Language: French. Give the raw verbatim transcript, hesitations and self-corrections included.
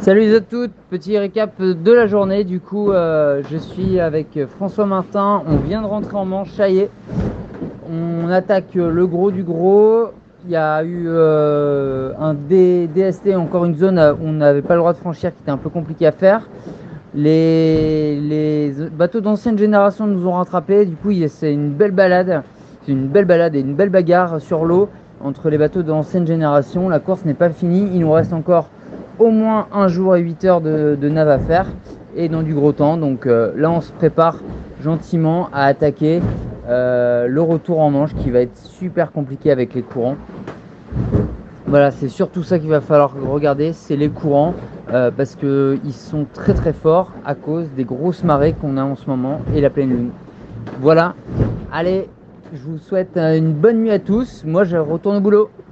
Salut à toutes, petit récap de la journée. Du coup, euh, je suis avec François Martin. On vient de rentrer en Manche, ça y est. On attaque le gros du gros. Il y a eu euh, un D- DST, encore une zone où on n'avait pas le droit de franchir, qui était un peu compliqué à faire. Les, les bateaux d'ancienne génération nous ont rattrapés. Du coup, il- c'est une belle balade. C'est une belle balade et une belle bagarre sur l'eau entre les bateaux d'ancienne génération. La course n'est pas finie. Il nous reste encore au moins un jour et huit heures de, de nav à faire et dans du gros temps. Donc euh, là, on se prépare gentiment à attaquer euh, le retour en Manche qui va être super compliqué avec les courants. Voilà, c'est surtout ça qu'il va falloir regarder, c'est les courants, euh, parce qu'ils sont très très forts à cause des grosses marées qu'on a en ce moment et la pleine lune. Voilà, allez, je vous souhaite une bonne nuit à tous. Moi, je retourne au boulot.